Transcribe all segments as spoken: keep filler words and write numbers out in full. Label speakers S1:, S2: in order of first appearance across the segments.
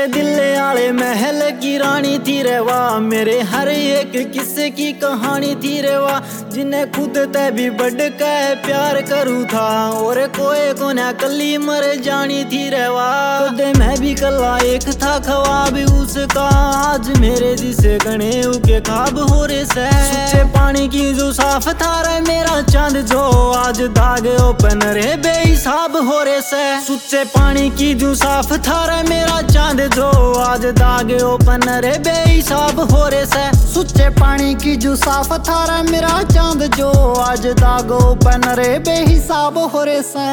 S1: मेरे दिल आले महल की रानी थी रे वाह, मेरे हर एक किस्से की कहानी थी रे वाह, जिन्हें खुद ते भी बढ़ के प्यार करूँ था और कोई को ना कली मर जानी थी रे वाह। कदे मैं भी कला एक था ख्वाब उसका, आज मेरे जिसे गणे के ख्वाब हो रे से। सुच्चे पानी की जो साफ था रे मेरा चांद, जो आज दाग ओपन रे बेहिसाब हो रे से। सुच्चे पानी की जो साफ था रे मेरा चांद, जो आज दाग ओपन रे बेहिसाब हो रे से।
S2: सुच्चे पानी की जो साफ था रे मेरा चांद, जो आज दाग ओपन रे बेहिसाब हो रे से।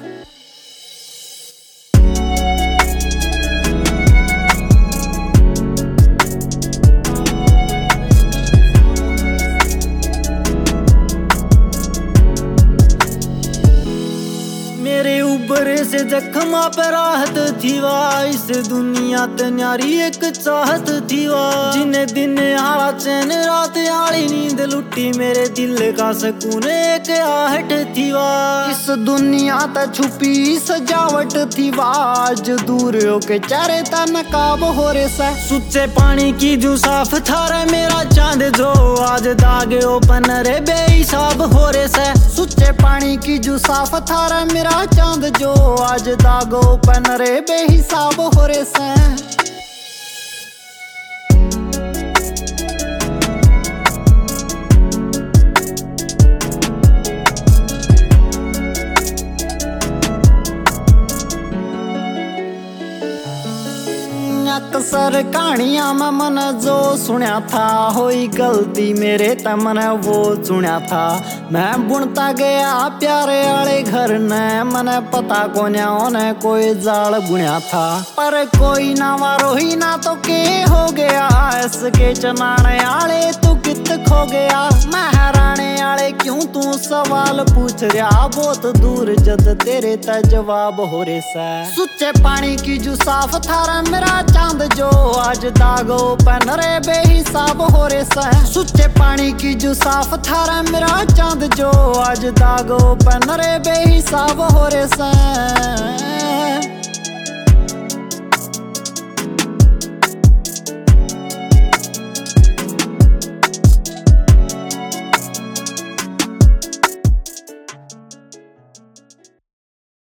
S1: मेरे उबरे से जख्मा पे राहत थी वाह, इस दुनिया ते न्यारी एक चाहत थी वाह, जिन्हें दिन आला चैन रात आली नींद लुटी, मेरे दिल का सुकून एक आहट थी वाह।
S2: इस दुनिया ते छुपी सजावट थी वाह, आज दूर होके चेहरे ता नकाब हो रे से।
S1: सुच्चे पानी की जो साफ था रे मेरा चांद, जो आज दाग ओपन रे बेहिसाब हो रे से।
S2: सुच्चे पानी की जो साफ था रे मेरा चांद, जो आज दाग ओपन रे बेहिसाब हो रे से। अक्सर कहानियां में मन जो सुना था, होई गलती मेरे ते मन वो सुना था। मैं बुनता गया प्यारे आले घर ने, मन पता कोन्या ओने कोई जाल बुना था, पर कोई ना वारो ही ना तो के हो गया। इसके चनाने आले तू कित खो गया, महाराणे आले क्यों तू सवाल पूछ रहा, बहुत दूर जद तेरे ते जवाब हो रे से। सुच्चे पानी की जो साफ था रे मेरा चांद, जो आज दाग ओपन रे बेहिसाब हो रे से। सुच्चे पानी की जो साफ था रे मेरा चांद, जो आज दाग ओपन रे बेहिसाब हो रे से।